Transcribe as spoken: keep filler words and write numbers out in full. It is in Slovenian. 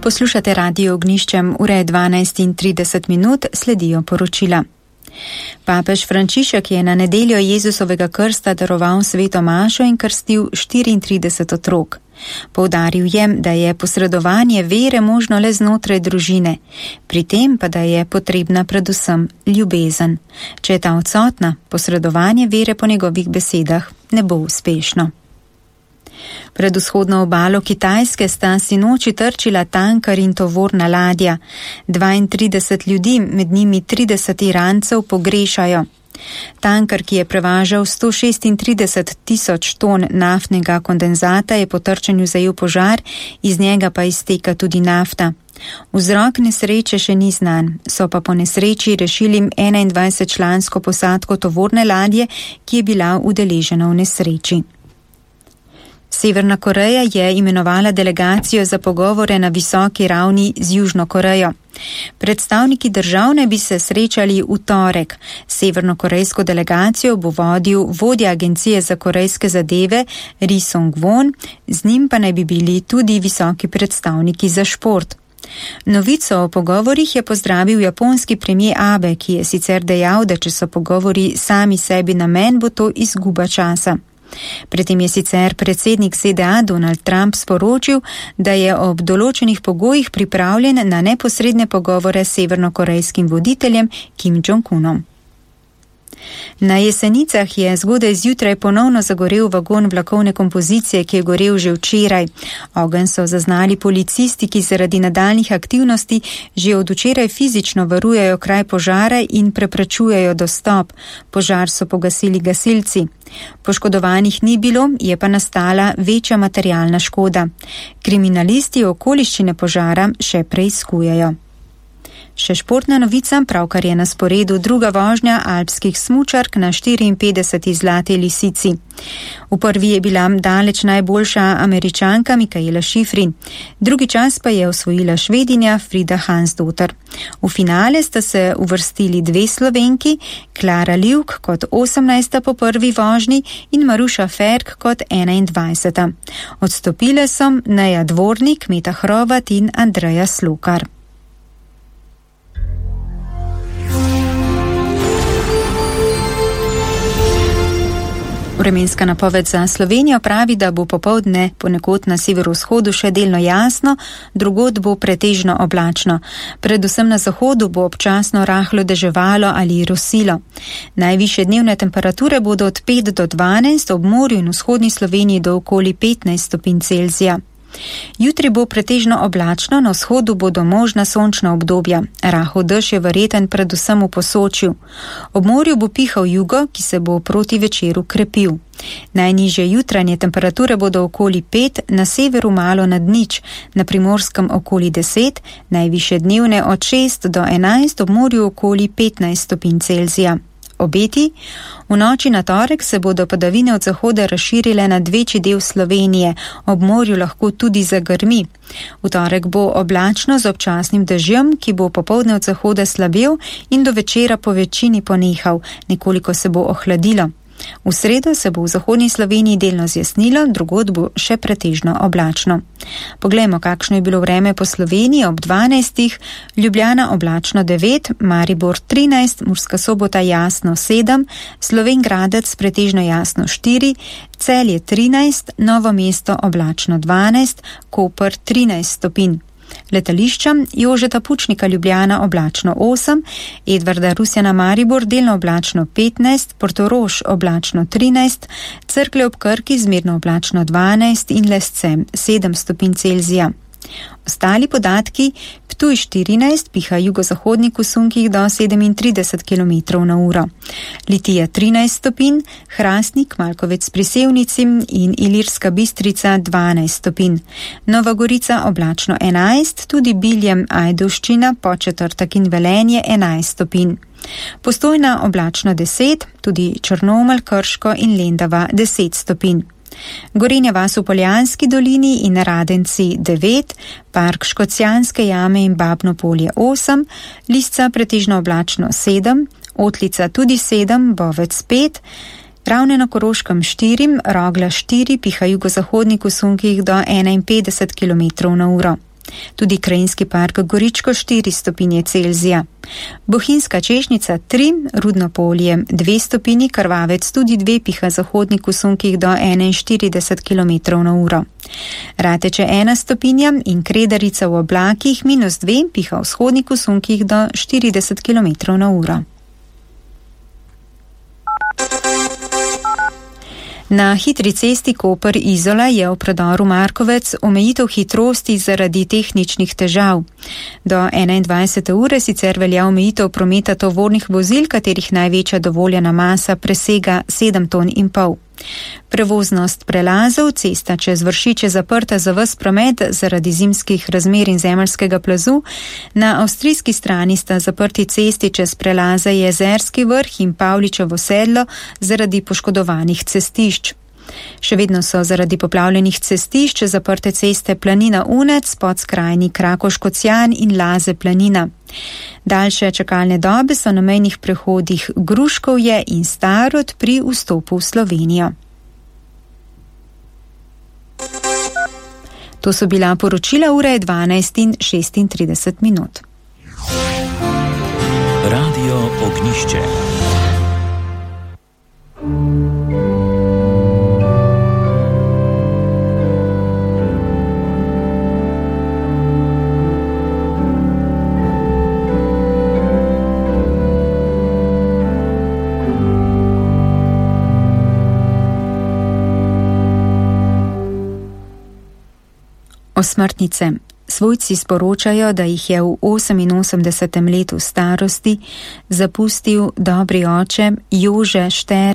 Poslušate Radio Ognjiščem, ura je dvanajst in trideset minut, sledijo poročila. Papež Frančišek je na nedeljo Jezusovega krsta daroval sveto mašo in krstil štiriintrideset otrok. Poudaril je, da je posredovanje vere možno le znotraj družine, pri tem pa da je potrebna predvsem ljubezen. Če je ta odsotna, posredovanje vere po njegovih besedah ne bo uspešno. Pred vzhodno obalo Kitajske sta sinoči trčila tankar in tovorna ladja. dvaintrideset ljudi, med njimi trideset Irancev, pogrešajo. Tankar, ki je prevažal sto šestintrideset tisoč ton naftnega kondenzata, je po trčenju zajel požar, iz njega pa izteka tudi nafta. Vzrok nesreče še ni znan, so pa po nesreči rešili enaindvajsetčlansko posadko tovorne ladje, ki je bila udeležena v nesreči. Severna Koreja je imenovala delegacijo za pogovore na visoki ravni z Južno Korejo. Predstavniki držav naj bi se srečali v torek. Severnokorejsko delegacijo bo vodil vodja Agencije za korejske zadeve Ri Song-won, z njim pa naj bi bili tudi visoki predstavniki za šport. Novico o pogovorih je pozdravil japonski premijer Abe, ki je sicer dejal, da če so pogovori sami sebi namen, bo to izguba časa. Predtem je sicer predsednik Z D A Donald Trump sporočil, da je ob določenih pogojih pripravljen na neposredne pogovore s severnokorejskim voditeljem Kim Jong-unom. Na Jesenicah je zgodaj zjutraj ponovno zagorel vagon vlakovne kompozicije, ki je gorel že včeraj. Ogenj so zaznali policisti, ki zaradi nadaljnih aktivnosti že od včeraj fizično varujejo kraj požara in preprečujejo dostop. Požar so pogasili gasilci. Poškodovanih ni bilo, je pa nastala večja materialna škoda. Kriminalisti okoliščine požara še preiskujejo. Še športna novica, pravkar je na sporedu druga vožnja alpskih smučark na štiriinpetdeseti Zlati lisici. V prvi je bila daleč najboljša Američanka Mikaela Schifrin, drugi čas pa je osvojila Švedinja Frida Hansdotter. V finale sta se uvrstili dve Slovenki, Klara Livk kot osemnajsta po prvi vožnji in Maruša Ferk kot enaindvajseta. Odstopile so Neja Dvornik, Meta Hrovat in Andreja Slokar. Vremenska napoved za Slovenijo pravi, da bo popoldne ponekod na severovzhodu še delno jasno, drugod bo pretežno oblačno. Predvsem na zahodu bo občasno rahlo deževalo ali rosilo. Najvišje dnevne temperature bodo od pet do dvanajst, ob morju in vzhodni Sloveniji do okoli petnajst stopinj Celzija. Jutri bo pretežno oblačno, na vzhodu bodo možna sončna obdobja. Rahel dež je verjeten predvsem v Posočju. Ob morju bo pihal jugo, ki se bo proti večeru krepil. Najnižje jutranje temperature bodo okoli pet, na severu malo nad nič, na Primorskem okoli deset, najvišje dnevne od šest do enajst, ob morju okoli petnajst stopinj Celzija. Obeti. V noči na torek se bodo padavine od zahoda razširile nad večji del Slovenije, ob morju lahko tudi zagrmi. V torek bo oblačno z občasnim dežjem, ki bo popoldne od zahoda slabel in do večera po večini ponehal, nekoliko se bo ohladilo. V sredo se bo v zahodni Sloveniji delno zjasnilo, drugod bo še pretežno oblačno. Poglejmo, kakšno je bilo vreme po Sloveniji ob dvanajstih, Ljubljana oblačno devet, Maribor trinajst, Murska Sobota jasno sedem, Slovenj Gradec pretežno jasno štiri, Celje trinajst, Novo mesto oblačno dvanajst, Koper trinajst stopinj. Letališča Jožeta Pučnika Ljubljana oblačno osem, Edvarda Rusjana Maribor delno oblačno petnajst, Portorož oblačno trinajst, Cerklje ob Krki zmerno oblačno dvanajst in Lesce sedem stopinj Celzija. Ostali podatki: Ptuj štirinajst, piha jugozahodnik v sunkih do sedemintrideset kilometrov na uro. Litija trinajst stopinj, Hrastnik, Malkovec pri Sevnici in Ilirska Bistrica dvanajst stopinj. Nova Gorica oblačno enajst, tudi Biljem, Ajdovščina, Podčetrtek in Velenje enajst stopinj. Postojna oblačno deset, tudi Črnomelj, Krško in Lendava deset stopinj. Gorenja vas v Poljanski dolini in Radenci devet, Park Škocjanske jame in Babno polje osem, Lisca pretežno oblačno sedem, Otlica tudi sedem, Bovec pet, Ravne na Koroškem štiri, Rogla štiri, piha jugozahodnik v sunkih do enainpetdeset kilometrov na uro. Tudi krajinski park Goričko štiri stopinje Celzija. Bohinjska češnjica tri, Rudno polje dve stopinji, Krvavec tudi dve, piha zahodnik v sunkih do enainštirideset kilometrov na uro. Rateče ena stopinja in Kredarica v oblakih minus dve, piha vzhodnik v sunkih do štirideset kilometrov na uro. Na hitri cesti Koper-Izola je v predoru Markovec omejitev hitrosti zaradi tehničnih težav. Do enaindvajsete ure sicer velja omejitev prometa tovornih vozil, katerih največja dovoljena masa presega sedem ton in pol. Prevoznost prelazov, cesta čez Vršič je zaprta za ves promet zaradi zimskih razmer in zemeljskega plazu. Na avstrijski strani sta zaprti cesti čez prelaze Jezerski vrh in Pavličevo sedlo zaradi poškodovanih cestišč. Še vedno so zaradi poplavljenih cestišč zaprte ceste Planina Unec, Podskrajni Krakoškocijan in Laze Planina. Daljše čakalne dobe so na mejnih prehodih Gruškovje in Starod pri vstopu v Slovenijo. To so bila poročila, ura je dvanajst in šestintrideset minut. Radio Ognišče. Osmrtnice. Svojci sporočajo, da jih je v oseminosemdesetem letu starosti zapustil dobri oče Jože Šter